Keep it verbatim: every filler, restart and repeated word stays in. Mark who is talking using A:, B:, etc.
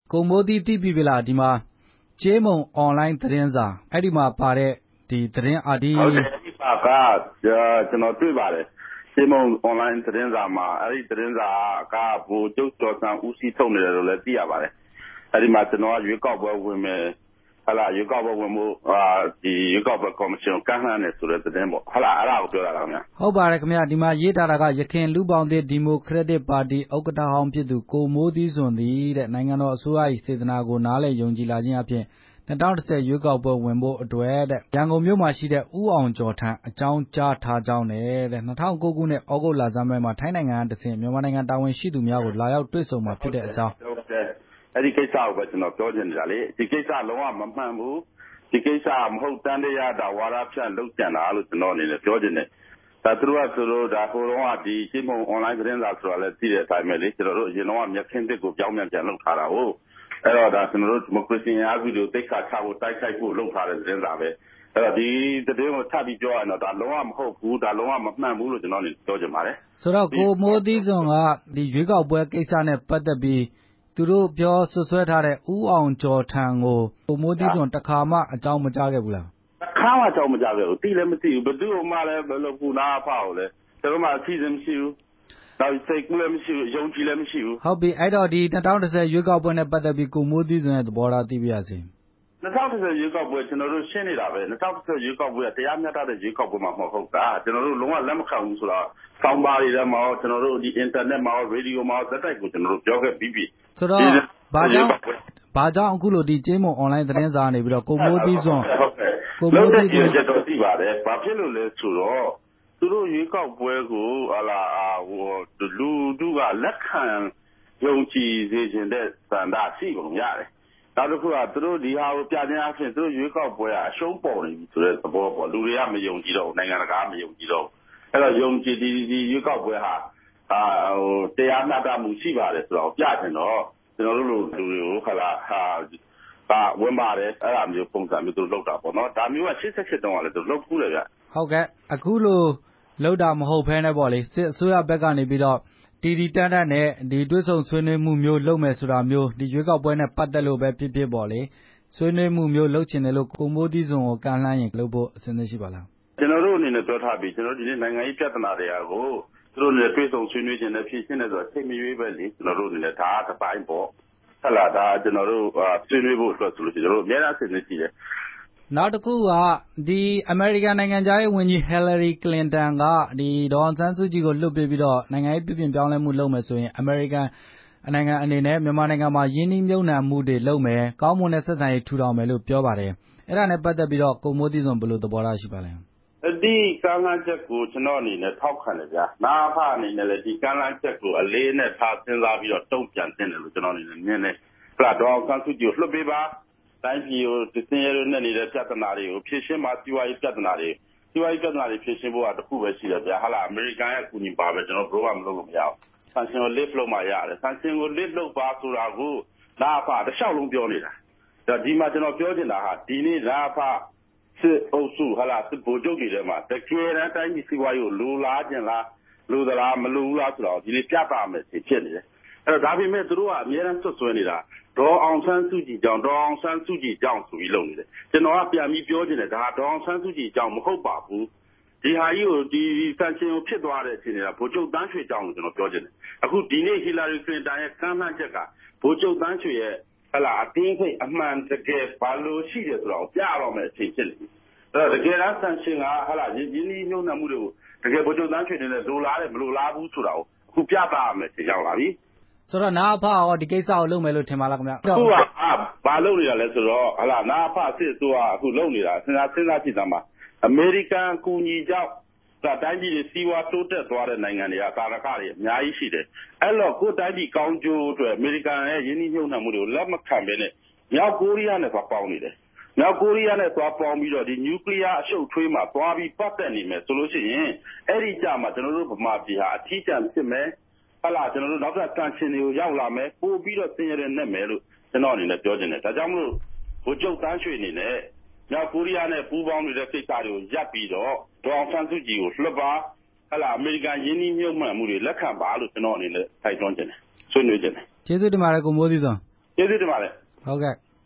A: ကိုမိုးသီးသိပြီလားဒီမှာကြေးမုံ online သတင်းစာအဲ့ဒီမှာပါတဲ့ဒီသတင်းအာဒီ
B: ဟုတ်တယ်ဒီပါကကျွန်တော်တွေ့ပါတယ်ကြေးမုံ online သတင်းစာမှာအဲ့ဒီသတင်းစာကဘူကျုပ်တော်ဆန်ဦးစီးထုတ်နေတယ်လို့လည်းသိရပါတယ်အဲ့ဒီမှာကျွန်တော်ကရွေးကောက်ပွဲဝင်မယ်ဟာလာရွေးကောက်ပွဲဝင်မှုအာဒီရွေးကောက်ပွဲကော်မရှင်ကမ်းလှမ်းနေဆိုတဲ့သတင်းပေါ့ဟာလာအဲ့ဒါကိုပြောတာလားခင်ဗျာ
A: ဟုတ်ပါတယ်ခင်ဗျာဒီမှာရေးထားတာကရခိုင်လူပေါင်းသစ်ဒီမိုကရက်တစ်ပါတီဥက္ကဋ္ဌဟောင်းဖြစ်သူကိုမိုးသီးစွန်သည်တဲ့နိုင်ငံတော်အစိုးရ၏စေတနာကိုနားလည်ယုံကြည်လာခြင်းအပြင်၂၀၁၀ရွေးကောက်ပွဲဝင်ဖို့အတွက်တဲ့ရန်ကုန်မြို့မှာရှိတဲ့ဦးအောင်ကျော်ထံအကြောင်းကြားထားကြောင်းနဲ့တဲ့၂၀၀၉ခုနှစ်ဩဂုတ်လဆန်းပိုင်းမှာထိုင်းနိုင်ငံကတဆင့်မြန်မာနိုင်ငံတာဝန်ရှိသူများကိုလာရောက်တွေ့ဆုံမှာဖြစ်တဲ့အကြောင်း
B: အဲ့ဒီကိစ္စကိုပဲကျွန်တော်ပြောချင်နေတာလေဒီကိစ္စလုံးဝမမှန်ဘူးဒီကိစ္စမဟုတ်တန်းတရားတာဝါဒဖြန့်လုပ်ကြံတာလို့ကျွန်တော်အနေနဲ့ပြောချင်တယ်ဒါသူတို့ကဆိုတော့ဒါဟိုတော့ဒီရှင်းမုံ online သတင်းစာဆိုတာလည်းသိတဲ့အတိုင်းပဲလေကျွန်တော်တို့အရင်တော့မြက်ခင်းတစ်ကိုပြောင်းပြန်ပြန်လုပ်ထားတာဟုတ်အဲ့တော့ဒါကျွန်တော်တို့ဒီမိုကရေစီအားဖြင့်တိတ်ခါချဖို့တိုက်ခိုက်ဖို့လုပ်ထားတဲ့သတင်းစာပဲအဲ့တော့ဒီသတင်းကိုထပ်ပြီးပြောရတော့ဒါလုံးဝမဟုတ်ဘူးဒါလုံးဝမမှန်ဘူးလို့ကျွန်တော်အနေနဲ့ပြောချင်ပါတယ်
A: ဆိုတော့ကိုမိုးသီးစွန်ကဒီရွေးကောက်ပွဲကိစ္စနဲ့ပတ်သက်ပြီးသူတို့ပြောဆွဆွဲထားတဲ့ဦးအောင်ကျော်ထံကိုကိုမိုးသီးစွန်တခါမှအကြောင်းမကြားခဲ့ဘူးလား
B: တခါမှအကြောင်းမကြားခဲ့ဘူးသိလည်းမသိဘူးဘယ်သူမှလည်းဘယ်လိုကူနာအဖောက်လဲကျွန်တော်မှအစီအစဉ်မရှိဘူးတော့စိတ်ကူးလည်းမရှိဘူးယုံကြည်လည်းမရှိဘူး
A: ဟုတ်ပြီအဲ့တော့ဒီ၂၀၁၀ရွေးကောက်ပွဲနဲ့ပတ်သက်ပြီးကိုမိုးသီးစွန်ရဲ့သဘောထားသိပြရစီ
B: ၂၀၁၀ရွေးကောက်ပွဲကျွန်တော်တို့ရှင်းနေတာပဲ၂၀၁၀ရွေးကောက်ပွဲကတရားမျှတတဲ့ရွေးကောက်ပွဲမှာမဟုတ်တာကျွန်တော်တို့လုံးဝလက်မခံဘူးဆိုတော့ဆောင်းပါးတွေထဲမှာကျွန်တော်တို့ဒီ internet မှာရေဒီယိုမှာသက်တိုက်ကိုကျွန်တော်တို့ပြောခဲ့ပြီးပြီ
A: ဆိုတော့ဘာကြောင့်ဘာကြောင့်အခုလိုဒီကြေးမုံ online သတင်းစာနေပြီးတော့ကိုမိုးသီးစွန်
B: ကိုမိုးသီးစွန်ချက်တော့သိပါတယ်ဘာဖြစ်လို့လဲဆိုတော့သူတို့ရွေးကောက်ပွဲကိုဟာလာဟိုလူတို့ကလက်ခံယုံကြည်စေခြင်းတဲ့စံတာရှိကုန်ရတယ်နောက်တစ်ခုကသူတို့ဒီဟာကိုပြခြင်းအဖြစ်သူတို့ရွေးကောက်ပွဲကအရှုံးပေါ်နေပြီဆိုတဲ့သဘောပေါ့လူတွေကမယုံကြည်တော့နိုင်ငံတကာမယုံကြည်တော့အဲ့တော့ယုံကြည်ဒီဒီရွေးကောက်ပွဲဟာအာဟိုတရားမျှတမှုရှိပါတယ်ဆိုတော့ပြချင်တော့ကျွန်တော်တို့လူတွေကိုခလာဟာဒါဝင်ပါတယ်အဲ့ဒါမျိုးပုံစံမျိုးသူလုပ်တာပေါ့နော်ဒါမျိုးကရှစ်ဆက်ရှစ်တုန်းကလည်းသူလုပ်ဖူးတယ်ဗျ
A: ဟုတ်ကဲ့အခုလိုလောက်တာမဟုတ်ဖဲနဲ့ပေါ့လေစစ်အစိုးရဘက်ကနေပြီးတော့တီတီတန်းတန်းနဲ့ဒီတွဲဆုံဆွေးနွေးမှုမျိုးလုပ်မယ်ဆိုတာမျိုးဒီရွေးကောက်ပွဲနဲ့ပတ်သက်လို့ပဲဖြစ်ဖြစ်ပေါ့လေဆွေးနွေးမှုမျိုးလုပ်ချင်တယ်လို့ကိုမိုးသီးစွန်ကိုကမ်းလှမ်းရင်လုပ်ဖို့အစဉ်သင့်ရှိပါလား
B: ကျွန်တော်တို့အနေနဲ့ပြောထားပြီးကျွန်တော်ဒီနေ့နိုင်ငံရေးပြဿနာတွေကိုသူတို့လည်းတွဲဆုံဆွေးနွေးခြင်းနဲ့ဖြည့်ရှင်းနေဆိုတော့ချိန်မရွေးပဲလေကျွန်တော်တို့အနေနဲ့ဒါတစ်ပိုင်းပေါ့ဟုတ်လားဒါကျွန်တော်တို့ဆွေးနွေးဖို့အတွက်ဆိုလို့ကျွန်တော်တို့အများအားဖြင့်နေရှိတယ်
A: နောက်တစ်ခုကဒီအမေရိကန်နိုင်ငံသားရေးဝန်ကြီးဟယ်လရီကလင်တန်ကဒီဒေါ်အောင်ဆန်းစုကြည်ကိုလွှတ်ပေးပြီးတော့နိုင်ငံရေးပြည်ပြင်ပြောင်းလဲမှုလုပ်မယ်ဆိုရင်အမေရိကန်နိုင်ငံအနေနဲ့မြန်မာနိုင်ငံမှာယင်းနှိမ့်မြုပ်နှံမှုတွေလုပ်မယ်ကောင်းမွန်တဲ့ဆက်ဆံရေးထူထောင်မယ်လို့ပြောပါတယ်အဲ့ဒါနဲ့ပတ်သက်ပြီးတော့ကိုမိုးသီးစွန်ဘယ်လိုသဘောထားရှိပါလဲ
B: ဒီကမ်းလှမ်းချက်ကိုကျွန်တော်အနေနဲ့ထောက်ခံတယ်ဗျာနာဖအနေနဲ့လည်းဒီကမ်းလှမ်းချက်ကိုအလေးနဲ့ထားစဉ်းစားပြီးတော့တုံ့ပြန်တင်တယ်လို့ကျွန်တော်အနေနဲ့မြင်တယ်ပြဒေါ်အောင်ဆန်းစုကြည်ကိုလွှတ်ပေးပါတိုင်းပြည်ကိုဒီစင်ရဲနဲ့နေတဲ့ပြဿနာတွေကိုဖြေရှင်းမှစီးပွားရေးပြဿနာတွေစီးပွားရေးပြဿနာတွေဖြေရှင်းဖို့ကတခုပဲရှိတယ်ဗျာဟာလာအမေရိကန်ရဲ့အကူအညီပါပဲကျွန်တော်တို့ကမလုပ်လို့မရဘူးဆန်ရှင်ကို lift လုပ်မှရတယ်ဆန်ရှင်ကို lift လုပ်ပါဆိုတာကိုနာဖတစ်လျှောက်လုံးပြောနေတာဒါဒီမှာကျွန်တော်ပြောချင်တာဟာဒီနေ့နာဖစစ်အုပ်စုဟာလာစစ်ဗိုလ်ချုပ်တွေထဲမှာတကယ်တမ်းတိုင်းပြည်စီးပွားရေးကိုလိုလားခြင်းလားလိုသလားမလိုဘူးလားဆိုတော့ဒီနေ့ပြသမယ်ဖြစ်နေတယ်အဲ့တော့ဒါပေမဲ့သူတို့ကအများအားဆွဆွဲနေတာဒေါ်အောင်ဆန်းစုကြည်ကြောင့်ဒေါ်အောင်ဆန်းစုကြည်ကြောင့်ဆိုပြီးလုပ်နေတယ်ကျွန်တော်ကပြန်ပြီးပြောချင်တယ်ဒါဒေါ်အောင်ဆန်းစုကြည်ကြောင့်မဟုတ်ပါဘူးဒီဟာကြီးကိုဒီဆန်ရှင်ကိုဖြစ်သွားတဲ့အချိန်တွေကဗိုလ်ချုပ်တန်းရွှေကြောင့်လို့ကျွန်တော်ပြောချင်တယ်အခုဒီနေ့ဟီလာရီကလင်တန်ရဲ့ကမ်းလှမ်းချက်ကဗိုလ်ချုပ်တန်းရွှေရဲ့ဟလာအတင်းဖိတ်အမှန်တကယ်ဘာလို့ရှိတယ်ဆိုတော့ပြရတော့မယ်အချိန်ဖြစ်နေပြီအဲ့တော့တကယ်တမ်းဆန်ရှင်ကဟလာရင်းနှီးမြှုပ်နှံမှုတွေကိုတကယ်ဗိုလ်ချုပ်တန်းရွှေနေနဲ့လိုလားတယ်မလိုလားဘူးဆိုတာကိုအခုပြသရမယ်ချိန်ရောက်လာပြီ
A: ဆိုတော့နာဖရောဒီကိစ္စကိုလုပ်မယ်လို့ထင်ပါလားခင်ဗျ
B: အခုကဘာလုပ်နေတာလဲဆိုတော့ဟလာနာဖစစ်ဆိုကအခုလုပ်နေတာစဉ်းစားစဉ်းစားကြည့်သမှာအမေရိကန်အကူအညီကြောင့်ဒါတိုင်းပြည်စီးပွားတိုးတက်သွားတဲ့နိုင်ငံတွေကကာရကတွေအများကြီးရှိတယ်အဲ့တော့ကိုယ်တိုင်းပြည်ကောင်းကျိုးအတွက်အမေရိကန်ရဲ့ယင်းနှိမ့်ညွှန်နှံမှုတွေကိုလက်မခံဘဲနဲ့မြောက်ကိုရီးယားနဲ့ပေါင်းနေတယ်မြောက်ကိုရီးယားနဲ့သွားပေါင်းပြီးတော့ဒီနျူကလ িয়ার အရှုပ်ထွေးမှာသွားပြီးပတ်သက်နေမယ်ဆိုလို့ရှိရင်အဲ့ဒီကြမှာကျွန်တော်တို့ဗမာပြည်ဟာအထီးကျန်ဖြစ်မယ်ဟလာကျွန်တော်တို့နောက်ထပ်တန်ရှင်တွေကိုရောက်လာမယ်ပို့ပြီးတော့ဆင်းရဲတဲ့နဲ့မယ်လို့ကျွန်တော်အနေနဲ့ပြောချင်တယ်ဒါကြောင့်မလို့ဗိုလ်ချုပ်တန်းရွှေအနေနဲ့မြောက်ကိုရီးယားနဲ့ပူးပေါင်းနေတဲ့ကိစ္စတွေကိုရပ်ပြီးတော့ဒေါ်အောင်ဆန်းစုကြည်ကိုလွှတ်ပါဟလာအမေရိကန်ယင်းနှိမ့်မြုပ်မှန်မှုတွေလက်ခံပါလို့ကျွန်တော်အနေနဲ့တိုက်တွန်းချင်တယ်ဆွေးနွေးချင်တယ်
A: ကျေးဇူးတင်ပါတယ်ကိုမိုးသီးစွန်
B: ကကျေးဇူးတင်ပါတယ်
A: ဟုတ်ကဲ့